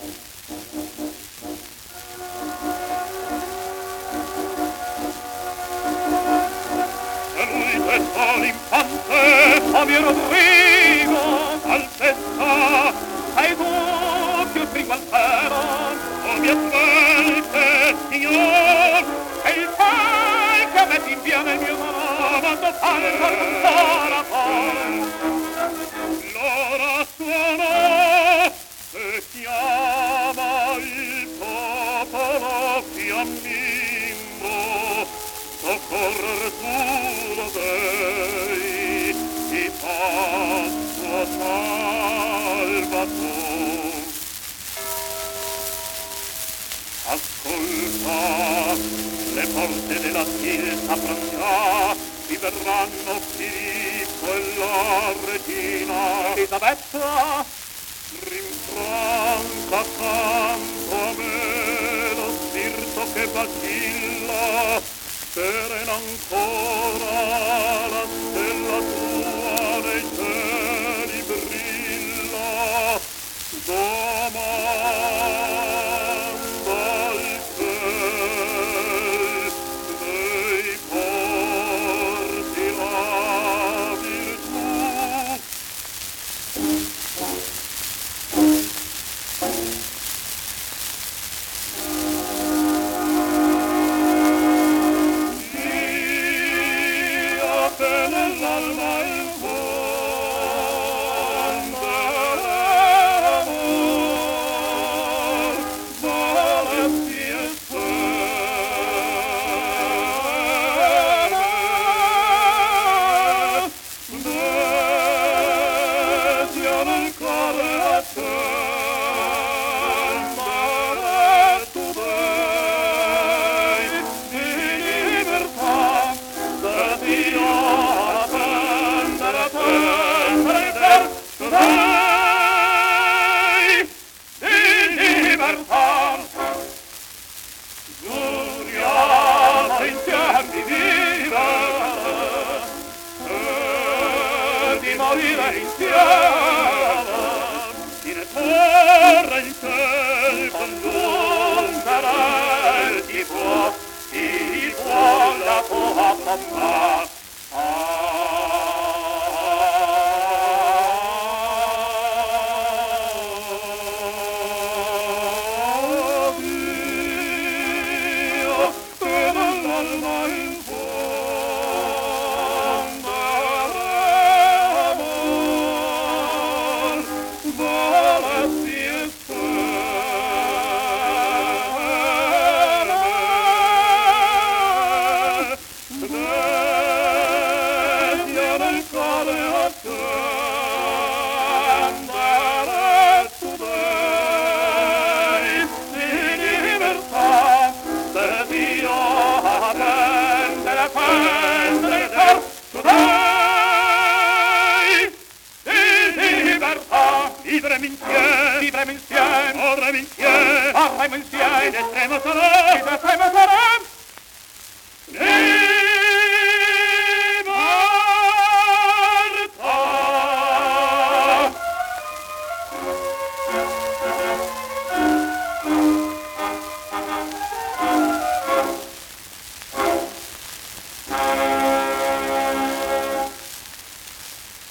L'infante, oh mio Rodrigo, altezza, sei tu più primo al cielo, oh mia suerte, signor, è il tal che a me ti inviene il mio nome, do fare per non sarà poi. L'ora suona e chiama il popolo fiammino, soccorrere tu lo dei, ti passo salvato. Ascolta, le porte della chiesa pranzia ti verranno Filippo e la regina Elisabetta. Rinfranca accanto a me lo spirito che vacilla, serena ancora la stella tua nei cieli brilla. Domanda al ciel dei porti la virtù. Nell'alma il fondo dell'amor volesti e serve desio nel cuore a te mare tu dei di libertà da Dio. Dai, di libertà, giuriamo insieme di vivere e di morire insieme, in terra in ciel congiungere ti può la tua bontà. Vivremo insieme, avremo insieme, ed estremo sarà,